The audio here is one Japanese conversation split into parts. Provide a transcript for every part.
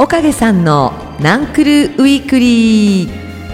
おかげさんのナンクルウィークリー。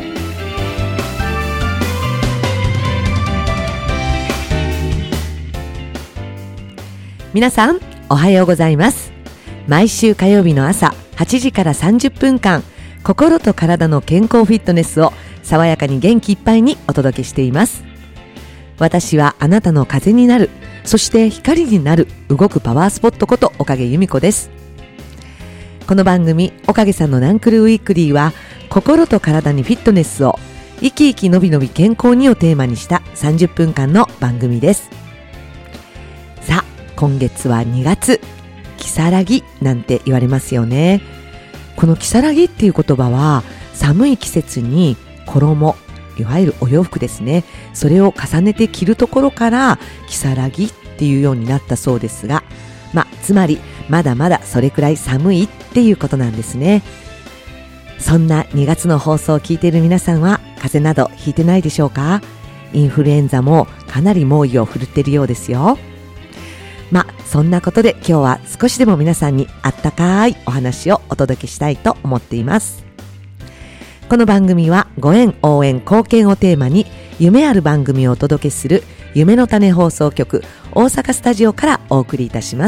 皆さんおはようございます。毎週火曜日の朝8時から30分間、心と体の健康フィットネスを爽やかに元気いっぱいにお届けしています。私はあなたの風になる、そして光になる動くパワースポットことおかげ由美子です。この番組おかげさんのナンクルウィークリーは、心と体にフィットネスを生き生きのびのび健康にをテーマにした30分間の番組です。さあ、今月は2月、如月なんて言われますよね。この如月っていう言葉は、寒い季節に衣、いわゆるお洋服ですね、それを重ねて着るところから如月っていうようになったそうですが、つまりまだまだそれくらい寒いっていうことなんですね。そんな2月の放送を聞いている皆さんは風邪などひいてないでしょうか？インフルエンザもかなり猛威を振るっているようですよ。そんなことで今日は少しでも皆さんにあったかいお話をお届けしたいと思っています。この番組はご縁、応援、貢献をテーマに夢ある番組をお届けする夢の種放送局大阪スタジオからお送りいたします。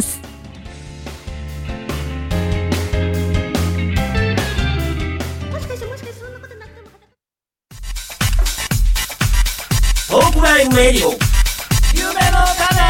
トークライブレディオ夢の種。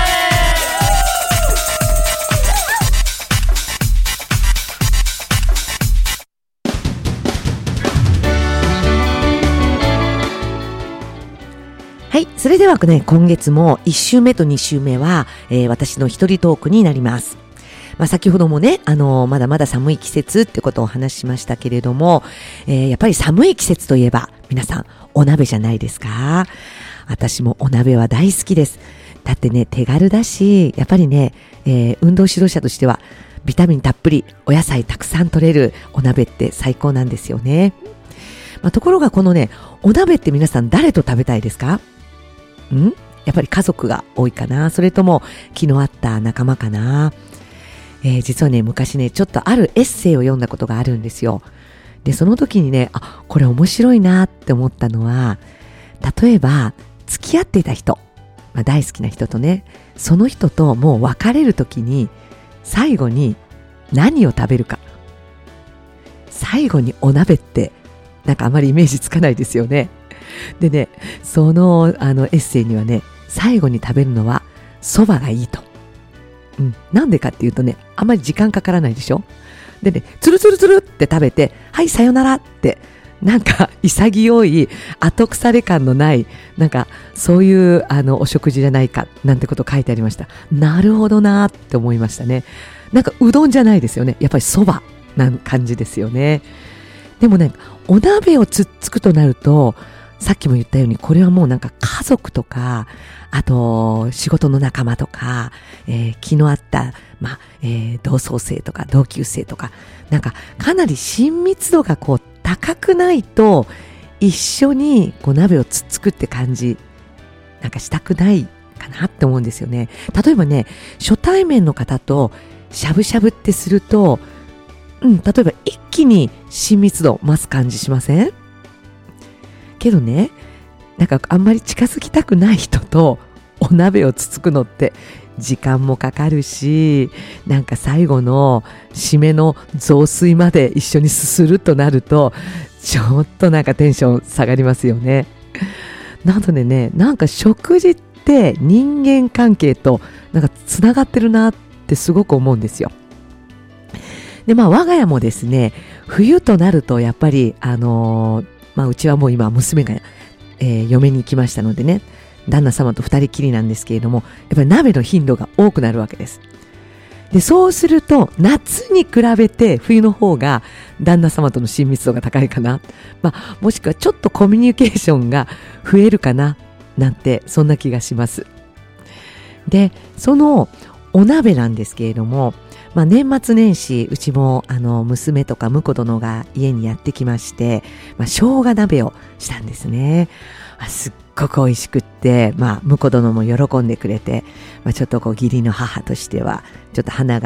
はい、それではね、今月も1週目と2週目は、私の一人トークになります。先ほどもね、まだまだ寒い季節ってことをお話ししましたけれども、やっぱり寒い季節といえば皆さんお鍋じゃないですか。私もお鍋は大好きです。だってね、手軽だし、やっぱりね、運動指導者としてはビタミンたっぷり、お野菜たくさん取れるお鍋って最高なんですよね。ところがこのね、お鍋って皆さん誰と食べたいですか？やっぱり家族が多いかな、それとも気の合った仲間かな。実はね、昔ね、ちょっとあるエッセイを読んだことがあるんですよ。で、その時にね、これ面白いなって思ったのは、例えば付き合っていた人、大好きな人とね、その人ともう別れる時に最後に何を食べるか。最後にお鍋ってなんかあまりイメージつかないですよね。でね、そのエッセイにはね、最後に食べるのは蕎麦がいいと。なんでかっていうとね、あまり時間かからないでしょ。でね、つるつるつるって食べて、はい、さよならって、なんか潔い後腐れ感のない、なんかそういうお食事じゃないかなんてこと書いてありました。なるほどなって思いましたね。なんかうどんじゃないですよね。やっぱり蕎麦な感じですよね。でもね、お鍋をつっつくとなると、さっきも言ったように、これはもうなんか家族とか、あと仕事の仲間とか、気の合った、同窓生とか同級生とか、なんかかなり親密度がこう高くないと、一緒にこう鍋をつっつくって感じ、なんかしたくないかなって思うんですよね。例えばね、初対面の方としゃぶしゃぶってすると、例えば一気に親密度増す感じしません？けどね、なんかあんまり近づきたくない人とお鍋をつつくのって時間もかかるし、なんか最後の締めの雑炊まで一緒にすするとなると、ちょっとなんかテンション下がりますよね。なのでね、なんか食事って人間関係となんかつながってるなってすごく思うんですよ。で、我が家もですね、冬となるとやっぱりうちはもう今娘が、嫁に行きましたのでね、旦那様と二人きりなんですけれども、やっぱり鍋の頻度が多くなるわけです。で、そうすると夏に比べて冬の方が旦那様との親密度が高いかな、もしくはちょっとコミュニケーションが増えるかななんて、そんな気がします。で、そのお鍋なんですけれども、年末年始、うちも娘とか婿殿が家にやってきまして、生姜鍋をしたんですね。すっごく美味しくって、婿殿も喜んでくれて、ちょっと義理の母としてはちょっと鼻が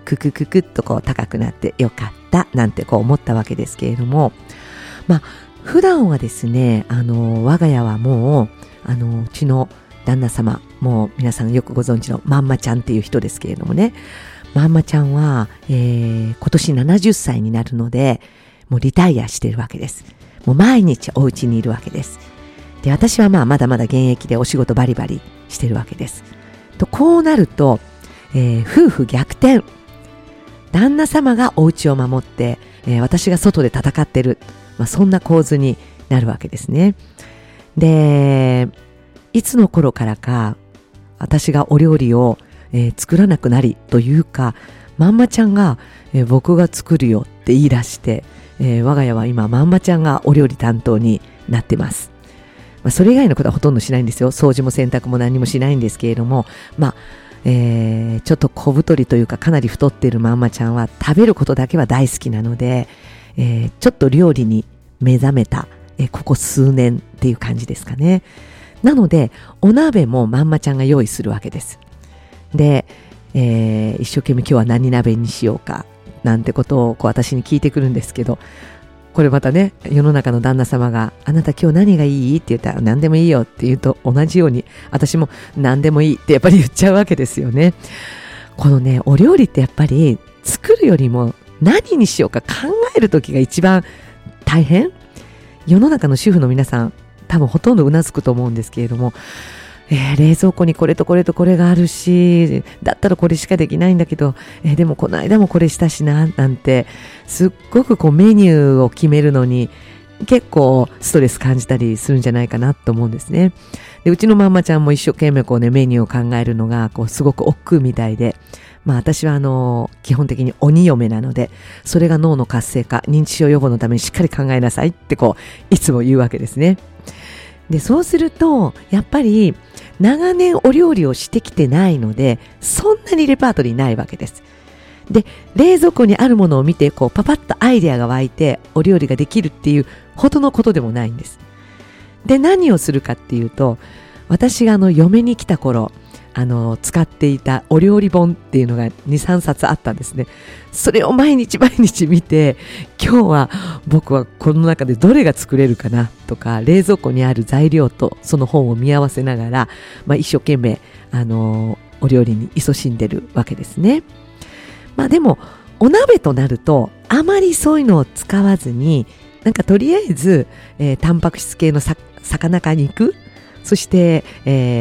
ククククッとこう高くなってよかったなんてこう思ったわけですけれども、普段はですね、我が家はもううちの旦那様、もう皆さんよくご存知のまんまちゃんっていう人ですけれどもね、まんまちゃんは、今年70歳になるので、もうリタイアしてるわけです。もう毎日お家にいるわけです。で、私はまだまだ現役でお仕事バリバリしてるわけです。と、こうなると、夫婦逆転。旦那様がお家を守って、私が外で戦ってる。そんな構図になるわけですね。で、いつの頃からか私がお料理を、作らなくなりというか、まんまちゃんが、僕が作るよって言い出して、我が家は今まんまちゃんがお料理担当になってます。それ以外のことはほとんどしないんですよ。掃除も洗濯も何もしないんですけれども、ちょっと小太りというかかなり太っているまんまちゃんは食べることだけは大好きなので、ちょっと料理に目覚めた、ここ数年っていう感じですかね。なのでお鍋もまんまちゃんが用意するわけです。で、一生懸命今日は何鍋にしようかなんてことをこう私に聞いてくるんですけど、これまたね、世の中の旦那様があなた今日何がいいって言ったら何でもいいよって言うと同じように私も何でもいいってやっぱり言っちゃうわけですよね。このね、お料理ってやっぱり作るよりも何にしようか考える時が一番大変。世の中の主婦の皆さん多分ほとんどうなずくと思うんですけれども、冷蔵庫にこれとこれとこれがあるし、だったらこれしかできないんだけど、でもこの間もこれしたしななんて、すっごくこうメニューを決めるのに結構ストレス感じたりするんじゃないかなと思うんですね。で、うちのまんまちゃんも一生懸命こうね、メニューを考えるのがこうすごく億劫みたいで、私は基本的に鬼嫁なので、それが脳の活性化、認知症予防のためにしっかり考えなさいってこういつも言うわけですね。で、そうするとやっぱり長年お料理をしてきてないので、そんなにレパートリーないわけです。で、冷蔵庫にあるものを見てこうパパッとアイデアが湧いてお料理ができるっていうほどのことでもないんです。で、何をするかっていうと、私が嫁に来た頃使っていたお料理本っていうのが 2,3 冊あったんですね。それを毎日毎日見て、今日は僕はこの中でどれが作れるかなとか、冷蔵庫にある材料とその本を見合わせながら、一生懸命お料理に勤しんでるわけですね。でもお鍋となるとあまりそういうのを使わずに、なんかとりあえず、タンパク質系の魚か肉、そして、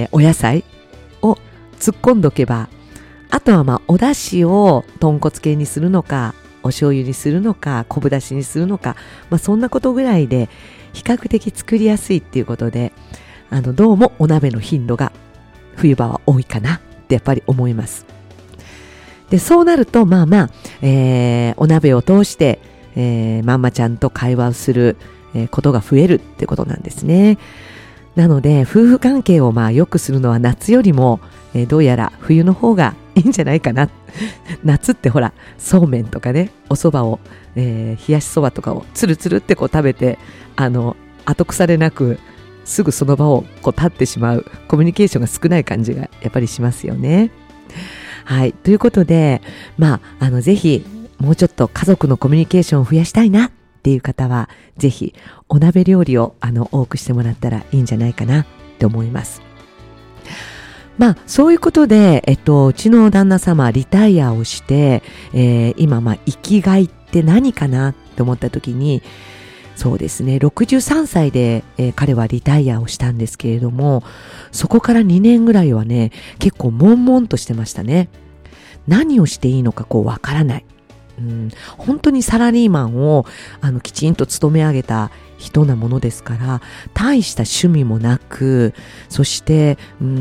お野菜を突っ込んどけば、あとはお出汁を豚骨系にするのか、お醤油にするのか、昆布出汁にするのか、そんなことぐらいで比較的作りやすいっていうことで、どうもお鍋の頻度が冬場は多いかなってやっぱり思います。で、そうなるとお鍋を通して、まんまちゃんと会話をする、ことが増えるってことなんですね。なので夫婦関係を良くするのは夏よりも、どうやら冬の方がいいんじゃないかな。夏ってほら、そうめんとかね、お蕎麦を、冷やしそばとかをつるつるってこう食べて、後腐れなくすぐその場をこう立ってしまう、コミュニケーションが少ない感じがやっぱりしますよね。はい、ということで、ぜひもうちょっと家族のコミュニケーションを増やしたいなっていう方は、ぜひお鍋料理を多くしてもらったらいいんじゃないかなって思います。そういうことで、うちの旦那様リタイアをして、今生きがいって何かなって思った時に、そうですね、63歳で、彼はリタイアをしたんですけれども、そこから2年ぐらいはね、結構悶々としてましたね。何をしていいのかわからない。本当にサラリーマンをきちんと勤め上げた人なものですから、大した趣味もなく、そして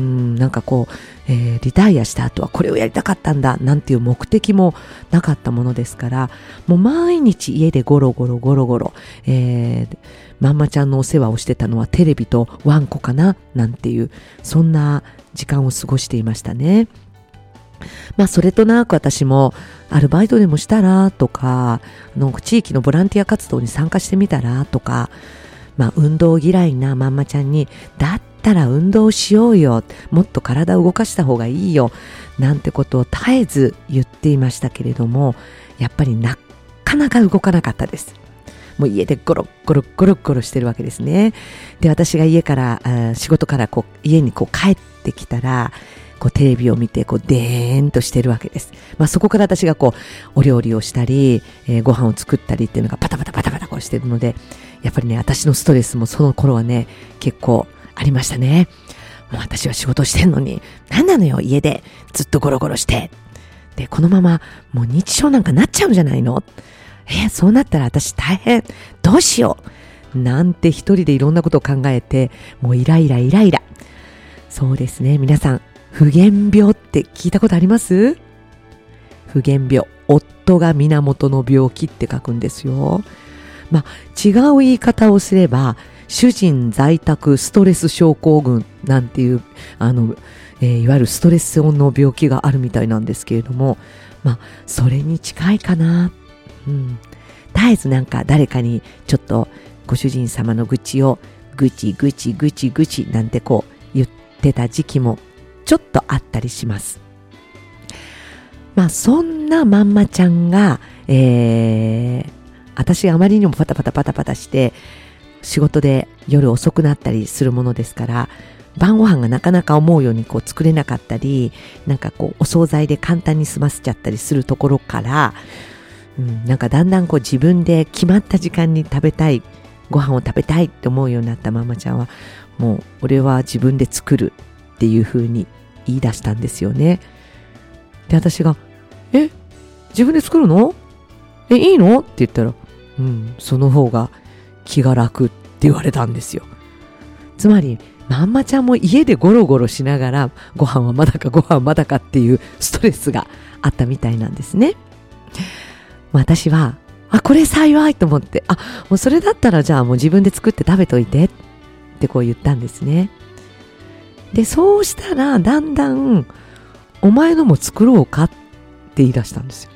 リタイアした後はこれをやりたかったんだなんていう目的もなかったものですから、もう毎日家でゴロゴロ、まんまちゃんのお世話をしてたのはテレビとワンコかななんていう、そんな時間を過ごしていましたね。それとなく私もアルバイトでもしたらとか、地域のボランティア活動に参加してみたらとか、運動嫌いなまんまちゃんに、だっったら運動しようよ、もっと体を動かした方がいいよなんてことを絶えず言っていましたけれども、やっぱりなかなか動かなかったです。もう家でゴロゴロゴロゴロしてるわけですね。で、私が仕事から家に帰ってきたら、テレビを見てデーンとしてるわけです。そこから私がお料理をしたり、ご飯を作ったりっていうのがパタパタパタパタしてるので、やっぱりね、私のストレスもその頃はね、結構ありましたね。もう私は仕事してんのに、なんなのよ、家でずっとゴロゴロして。で、このままもう認知症なんかなっちゃうんじゃないの？そうなったら私大変。どうしよう。なんて一人でいろんなことを考えて、もうイライラ。そうですね、皆さん、夫源病って聞いたことあります？夫源病。夫が源の病気って書くんですよ。違う言い方をすれば、主人在宅ストレス症候群なんていう、いわゆるストレスの病気があるみたいなんですけれども、それに近いかな。絶えず誰かにちょっとご主人様の愚痴を愚痴なんて言ってた時期もちょっとあったりします。そんなまんまちゃんが、私があまりにもパタパタして仕事で夜遅くなったりするものですから、晩ご飯がなかなか思うように作れなかったり、お惣菜で簡単に済ませちゃったりするところから、だんだん自分で決まった時間にご飯を食べたいって思うようになったママちゃんは、もう俺は自分で作るっていう風に言い出したんですよね。で、私が自分で作るの？いいの？って言ったら、その方が気が楽って言われたんですよ。つまりママちゃんも家でゴロゴロしながらご飯はまだかっていうストレスがあったみたいなんですね。私はこれ幸いと思って、もうそれだったらじゃあもう自分で作って食べといてって言ったんですね。で、そうしたらだんだんお前のも作ろうかって言い出したんですよ。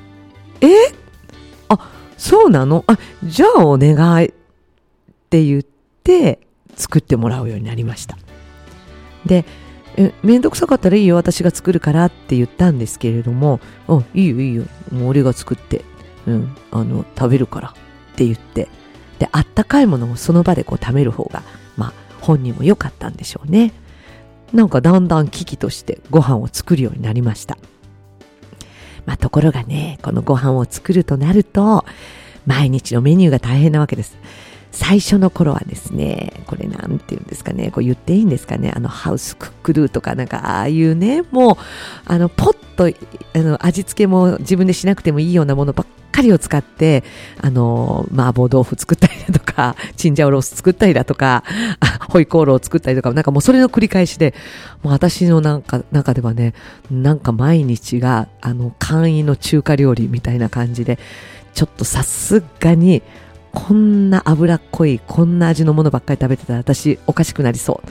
そうなの？じゃあお願いって言って作ってもらうようになりました。で、めんどくさかったらいいよ、私が作るからって言ったんですけれども、いいよ、もう俺が作って、食べるからって言って、で、あったかいものをその場で食べる方が、本人も良かったんでしょうね。だんだん危機としてご飯を作るようになりました。ところがね、このご飯を作るとなると、毎日のメニューが大変なわけです。最初の頃はですね、これなんていうんですかね、言っていいんですかね、ハウスクックドゥとかああいうね、もうポッと味付けも自分でしなくてもいいようなものばっかりを使って、麻婆豆腐作ったりだとか、チンジャオロース作ったりだとか、ホイコーローを作ったりとか、もうそれの繰り返しで、もう私の中ではね、毎日が簡易の中華料理みたいな感じで、ちょっとさすがにこんな脂っこい、こんな味のものばっかり食べてたら私おかしくなりそう。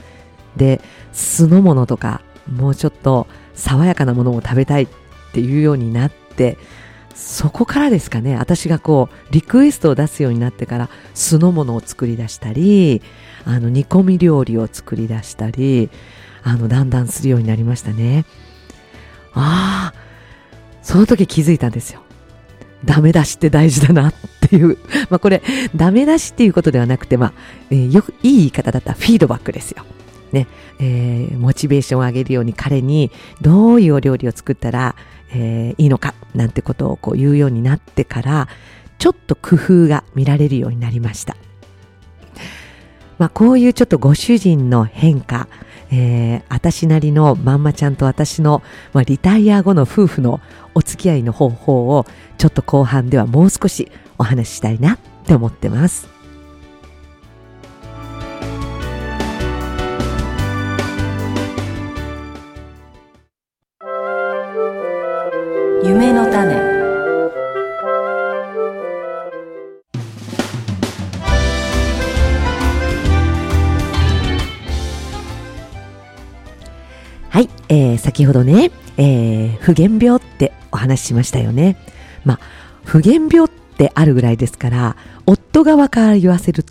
で、酢の物とか、もうちょっと爽やかなものを食べたいっていうようになって、そこからですかね、私がリクエストを出すようになってから酢の物を作り出したり、煮込み料理を作り出したり、だんだんするようになりましたね。その時気づいたんですよ。ダメ出しって大事だなっていう。これ、ダメ出しっていうことではなくて、よくいい言い方だったらフィードバックですよ。ね、モチベーションを上げるように彼にどういうお料理を作ったら、いいのかなんてことを言うようになってから、ちょっと工夫が見られるようになりました。こういうちょっとご主人の変化、私なりのまんまちゃんと私の、リタイア後の夫婦のお付き合いの方法をちょっと後半ではもう少しお話ししたいなって思ってます。 夢の種。 はい、先ほどね、夫源病ってお話ししましたよね。夫源病ってあるぐらいですから、夫側から言わせると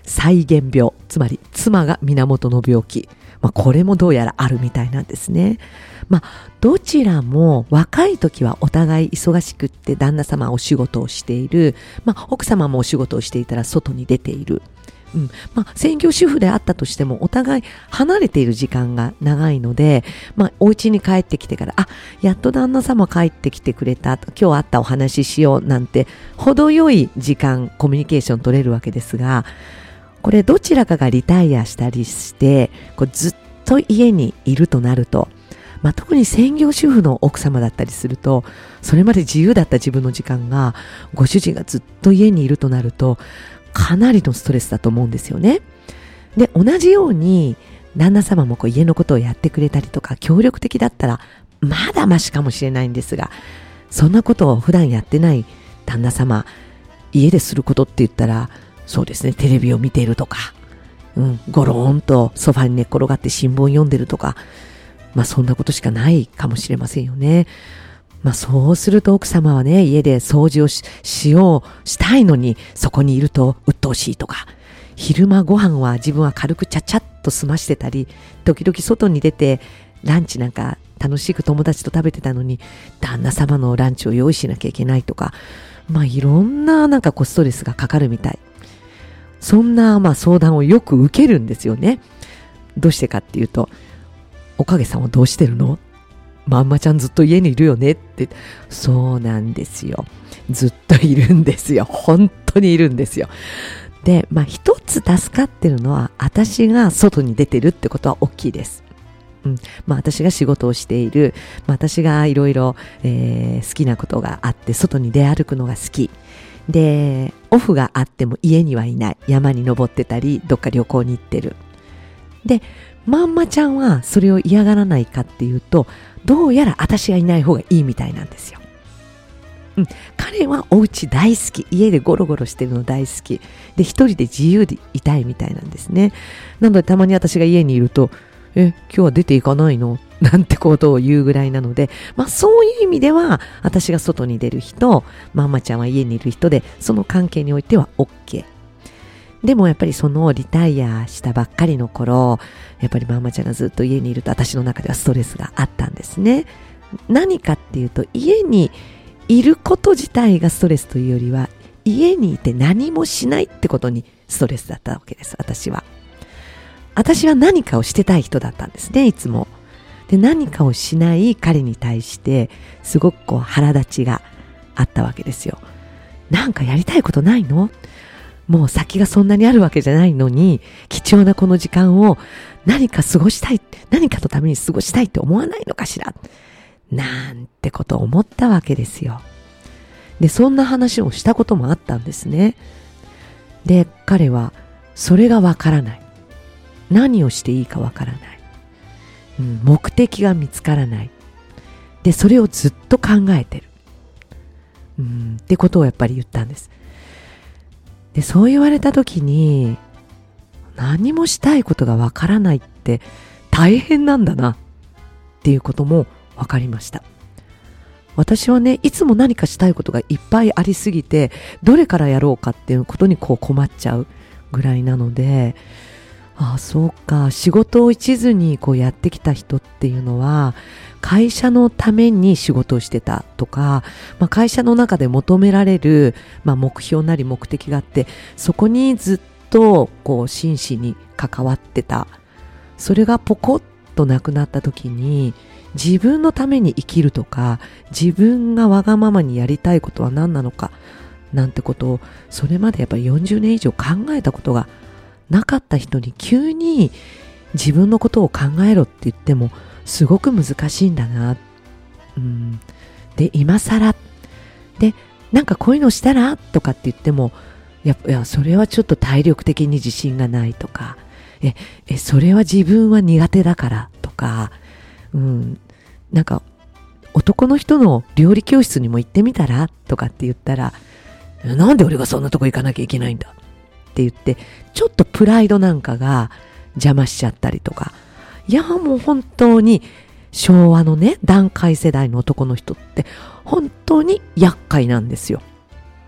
再現病、つまり妻が源の病気、これもどうやらあるみたいなんですね。どちらも若い時はお互い忙しくって、旦那様はお仕事をしている、奥様もお仕事をしていたら外に出ている。専業主婦であったとしてもお互い離れている時間が長いので、お家に帰ってきてから、やっと旦那様帰ってきてくれた、今日あったお話ししようなんて程よい時間コミュニケーション取れるわけですが、これどちらかがリタイアしたりしてずっと家にいるとなると、特に専業主婦の奥様だったりすると、それまで自由だった自分の時間がご主人がずっと家にいるとなると、かなりのストレスだと思うんですよね。で、同じように旦那様も家のことをやってくれたりとか協力的だったらまだマシかもしれないんですが、そんなことを普段やってない旦那様、家ですることって言ったら、そうですね、テレビを見ているとか、ゴローンとソファに寝っ転がって新聞読んでるとか、そんなことしかないかもしれませんよね。そうすると奥様はね、家で掃除をしたいのに、そこにいると鬱陶しいとか、昼間ご飯は自分は軽くちゃちゃっと済ましてたり、時々外に出てランチなんか楽しく友達と食べてたのに、旦那様のランチを用意しなきゃいけないとか、いろんなストレスがかかるみたい。そんな相談をよく受けるんですよね。どうしてかっていうと、おかげさんはどうしてるの？まんまちゃんずっと家にいるよねって。そうなんですよ。ずっといるんですよ。本当にいるんですよ。で、一つ助かってるのは、私が外に出てるってことは大きいです。私が仕事をしている、私がいろいろ好きなことがあって、外に出歩くのが好き。で、オフがあっても家にはいない。山に登ってたり、どっか旅行に行ってる。で、まんまちゃんはそれを嫌がらないかっていうと、どうやら私がいない方がいいみたいなんですよ。彼はお家大好き。家でゴロゴロしてるの大好き。で、一人で自由でいたいみたいなんですね。なのでたまに私が家にいると、今日は出ていかないの？なんてことを言うぐらいなので、そういう意味では、私が外に出る人、まんまちゃんは家にいる人で、その関係においては OK。でもやっぱりそのリタイアしたばっかりの頃、やっぱりママちゃんがずっと家にいると私の中ではストレスがあったんですね。何かっていうと、家にいること自体がストレスというよりは、家にいて何もしないってことにストレスだったわけです。私は何かをしてたい人だったんですね、いつも。で、何かをしない彼に対してすごく腹立ちがあったわけですよ。なんかやりたいことないの？もう先がそんなにあるわけじゃないのに、貴重なこの時間を何か過ごしたい、何かのために過ごしたいって思わないのかしら、なんてことを思ったわけですよ。で、そんな話をしたこともあったんですね。で、彼はそれがわからない。何をしていいかわからない。目的が見つからない。で、それをずっと考えてる。ってことをやっぱり言ったんです。で、そう言われたときに、何もしたいことがわからないって大変なんだなっていうこともわかりました。私はね、いつも何かしたいことがいっぱいありすぎて、どれからやろうかっていうことに困っちゃうぐらいなので、そうか、仕事を一途にやってきた人っていうのは、会社のために仕事をしてたとか、会社の中で求められる、目標なり目的があって、そこにずっと真摯に関わってた。それがポコッとなくなった時に、自分のために生きるとか、自分がわがままにやりたいことは何なのかなんてことを、それまでやっぱり40年以上考えたことがなかった人に急に自分のことを考えろって言ってもすごく難しいんだな。で、今更で、なんかこういうのしたらとかって言っても、いやそれはちょっと体力的に自信がないとか、それは自分は苦手だからとか、なんか男の人の料理教室にも行ってみたらとかって言ったら、なんで俺がそんなとこ行かなきゃいけないんだって言って、ちょっとプライドなんかが邪魔しちゃったりとか、いやもう本当に昭和のね、団塊世代の男の人って本当に厄介なんですよ。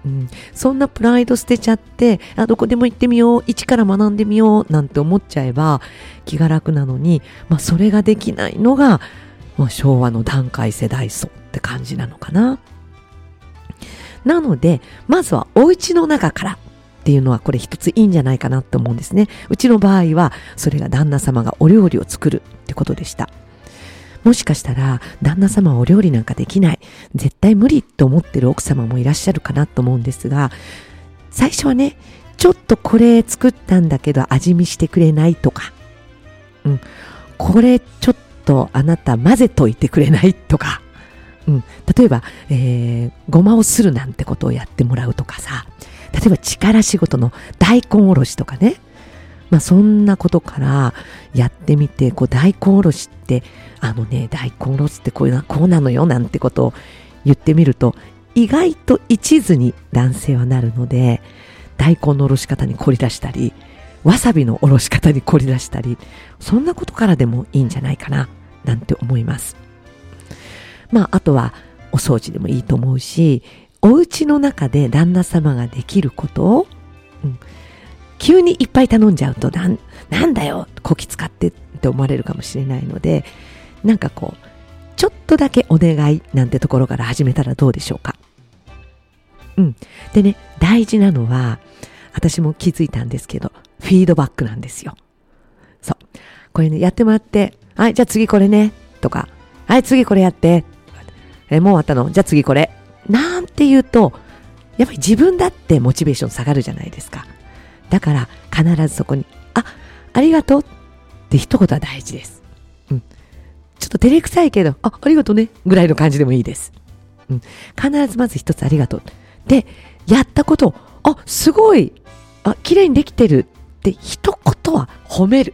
そんなプライド捨てちゃって、どこでも行ってみよう、一から学んでみようなんて思っちゃえば気が楽なのに、それができないのが、昭和の団塊世代層って感じなのかな。なので、まずはお家の中からっていうのはこれ一ついいんじゃないかなと思うんですね。うちの場合はそれが旦那様がお料理を作るってことでした。もしかしたら旦那様はお料理なんかできない、絶対無理と思ってる奥様もいらっしゃるかなと思うんですが、最初はね、ちょっとこれ作ったんだけど味見してくれないとか、これちょっとあなた混ぜといてくれないとか、例えば、ごまをするなんてことをやってもらうとかさ、例えば力仕事の大根おろしとかね、そんなことからやってみて、大根おろしって大根おろしってこうなのよなんてことを言ってみると、意外と一途に男性はなるので、大根のおろし方に凝り出したり、わさびのおろし方に凝り出したり、そんなことからでもいいんじゃないかななんて思います。あとはお掃除でもいいと思うし、お家の中で旦那様ができることを、急にいっぱい頼んじゃうとなんだよこき使ってって思われるかもしれないので、ちょっとだけお願いなんてところから始めたらどうでしょうか。でね、大事なのは、私も気づいたんですけど、フィードバックなんですよ。そう。これね、やってもらって、はい、じゃあ次これね、とか、はい、次これやって、もう終わったの？じゃあ次これ。なんて言うと、やっぱり自分だってモチベーション下がるじゃないですか。だから必ずそこに、ありがとうって一言は大事です。ちょっと照れくさいけど、ありがとうね、ぐらいの感じでもいいです。必ずまず一つありがとう。で、やったことを、すごい、綺麗にできてるって一言は褒める。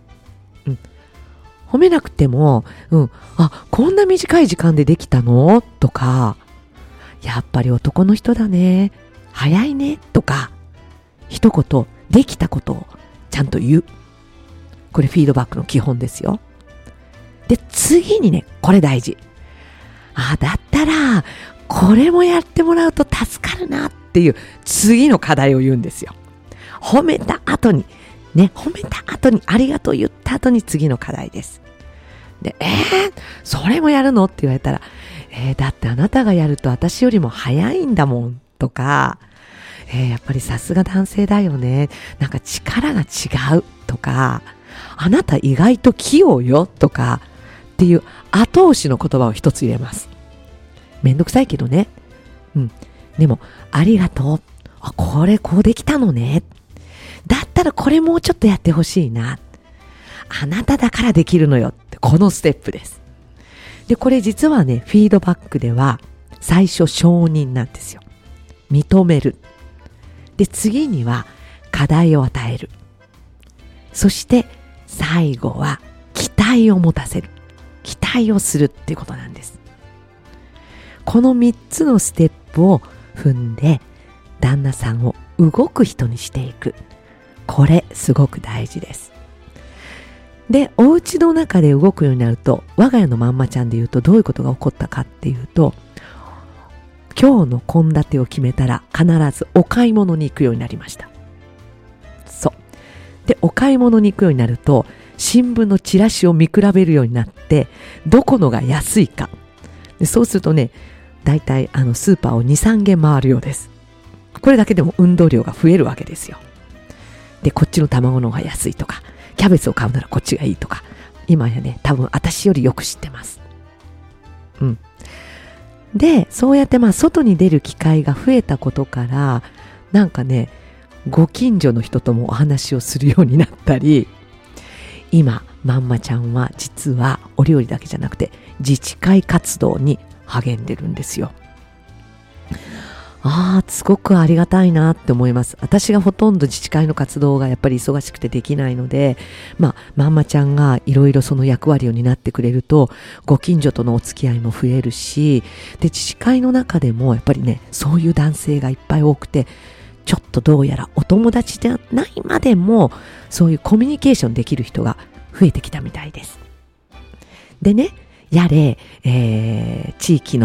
褒めなくても、こんな短い時間でできたの？とか、やっぱり男の人だね、早いね、とか、一言、できたことをちゃんと言う。これフィードバックの基本ですよ。で、次にね、これ大事。だったら、これもやってもらうと助かるなっていう次の課題を言うんですよ。褒めた後にありがとう言った後に次の課題です。で、それもやるのって言われたら、だってあなたがやると私よりも早いんだもんとか、やっぱりさすが男性だよね、なんか力が違うとか、あなた意外と器用よとかっていう後押しの言葉を一つ入れます。めんどくさいけどね。でも、ありがとう。これこうできたのね。だったらこれもうちょっとやってほしいな。あなただからできるのよって、このステップです。で、これ実はね、フィードバックでは最初承認なんですよ。認める。で、次には課題を与える。そして最後は期待を持たせる。期待をするっていうことなんです。この3つのステップを踏んで、旦那さんを動く人にしていく。これすごく大事です。で、お家の中で動くようになると、我が家のまんまちゃんで言うとどういうことが起こったかっていうと、今日の献立を決めたら必ずお買い物に行くようになりました。そう。で、お買い物に行くようになると、新聞のチラシを見比べるようになって、どこのが安いか。で、そうするとね、だいたいスーパーを2、3軒回るようです。これだけでも運動量が増えるわけですよ。で、こっちの卵の方が安いとか、キャベツを買うならこっちがいいとか、今やね、多分私よりよく知ってます。で、そうやって外に出る機会が増えたことから、なんかね、ご近所の人ともお話をするようになったり、今、まんまちゃんは実はお料理だけじゃなくて、自治会活動に励んでるんですよ。すごくありがたいなって思います。私がほとんど自治会の活動がやっぱり忙しくてできないので、まんまちゃんがいろいろその役割を担ってくれると、ご近所とのお付き合いも増えるし、で、自治会の中でもやっぱりね、そういう男性がいっぱい多くて、ちょっとどうやらお友達じゃないまでも、そういうコミュニケーションできる人が増えてきたみたいです。でね、やれ、地域の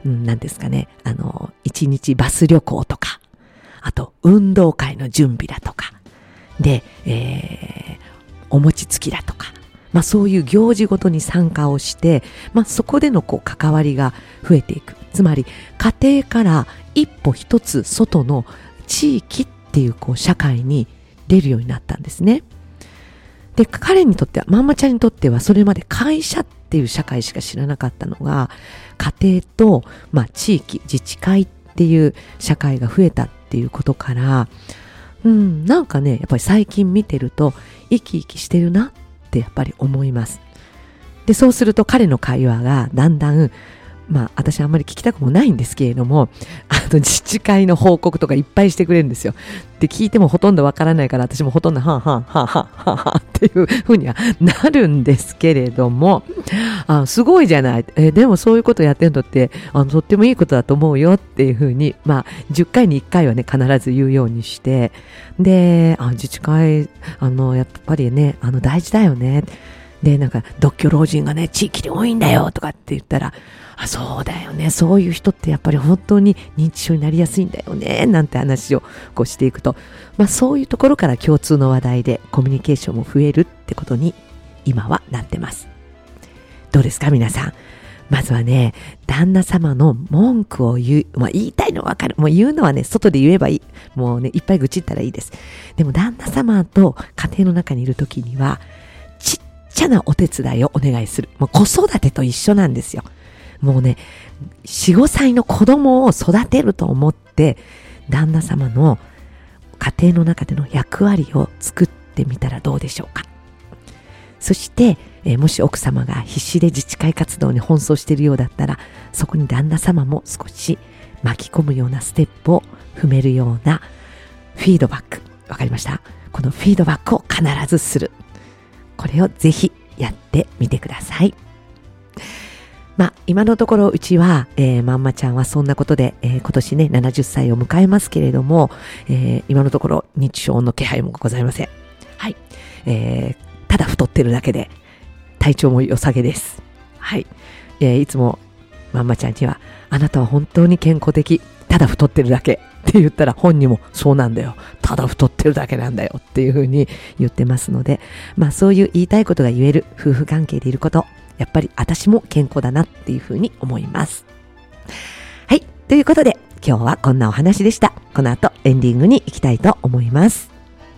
何ですかね、一日バス旅行とか、あと運動会の準備だとか、で、お餅つきだとか、そういう行事ごとに参加をして、そこでの関わりが増えていく。つまり家庭から一歩一つ外の地域っていう社会に出るようになったんですね。で、彼にとっては、ママちゃんにとってはそれまで会社っていう社会しか知らなかったのが、家庭と、地域、自治会っていう社会が増えたっていうことから、なんかね、やっぱり最近見てると生き生きしてるなってやっぱり思います。で、そうすると彼の会話がだんだん、私あんまり聞きたくもないんですけれども、自治会の報告とかいっぱいしてくれるんですよ。で、聞いてもほとんどわからないから、私もほとんどはぁっていう風にはなるんですけれども、すごいじゃない。でもそういうことやってるのって、とってもいいことだと思うよっていう風に、10回に1回はね、必ず言うようにして、で、自治会、やっぱりね、大事だよね。で、独居老人がね、地域で多いんだよとかって言ったら、そうだよね。そういう人ってやっぱり本当に認知症になりやすいんだよね。なんて話をしていくと、そういうところから共通の話題でコミュニケーションも増えるってことに今はなってます。どうですか皆さん。まずはね、旦那様の文句を言う。言いたいのわかる。もう言うのはね、外で言えばいい。もうね、いっぱい愚痴ったらいいです。でも旦那様と家庭の中にいるときには、ちっちゃなお手伝いをお願いする。もう子育てと一緒なんですよ。もうね、4、5歳の子供を育てると思って、旦那様の家庭の中での役割を作ってみたらどうでしょうか。そして、もし奥様が必死で自治会活動に奔走しているようだったら、そこに旦那様も少し巻き込むようなステップを踏めるようなフィードバック。わかりました？このフィードバックを必ずする。これをぜひやってみてください。今のところうちは、まんまちゃんはそんなことで、今年ね70歳を迎えますけれども、今のところ認知症の気配もございません。はい、ただ太ってるだけで体調も良さげです。はい、いつもまんまちゃんにはあなたは本当に健康的、ただ太ってるだけって言ったら本人もそうなんだよ、ただ太ってるだけなんだよっていうふうに言ってますので、そういう言いたいことが言える夫婦関係でいること、やっぱり私も健康だなっていうふうに思います。はい。ということで、今日はこんなお話でした。この後エンディングに行きたいと思います。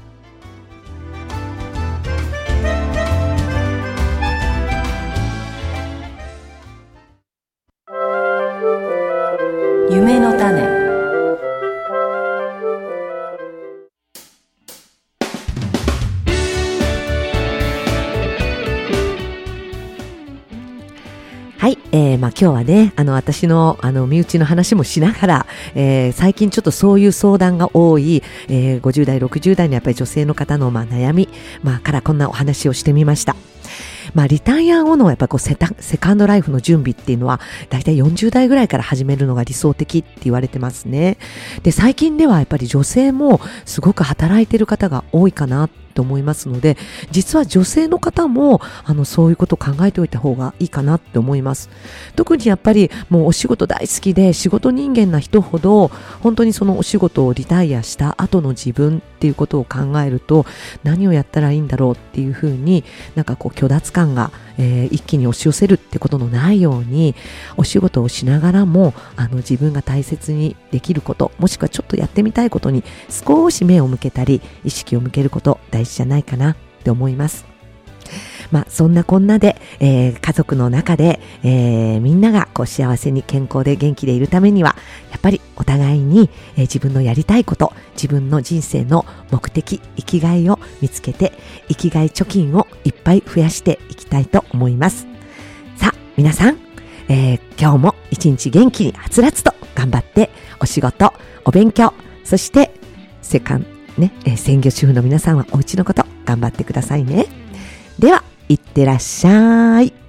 夢の種。 はい、今日はね、私の身内の話もしながら、最近ちょっとそういう相談が多い、50代、60代のやっぱり女性の方の悩み、からこんなお話をしてみました。リタイア後のやっぱりセカンドライフの準備っていうのはだいたい40代ぐらいから始めるのが理想的って言われてますね。で、最近ではやっぱり女性もすごく働いている方が多いかなと思いますので、実は女性の方もそういうことを考えておいた方がいいかなって思います。特にやっぱりもうお仕事大好きで仕事人間な人ほど、本当にそのお仕事をリタイアした後の自分っていうことを考えると、何をやったらいいんだろうっていうふうに虚脱感が、一気に押し寄せるってことのないように、お仕事をしながらも自分が大切にできること、もしくはちょっとやってみたいことに少し目を向けたり意識を向けること、大事じゃないかなって思います。そんなこんなで、家族の中で、みんなが幸せに健康で元気でいるためには、やっぱりお互いに、自分のやりたいこと、自分の人生の目的、生きがいを見つけて、生きがい貯金をいっぱい増やしていきたいと思います。さあ、皆さん、今日も一日元気にはつらつと頑張って、お仕事、お勉強、そして専業主婦の皆さんはお家のこと頑張ってくださいね。では、いってらっしゃい。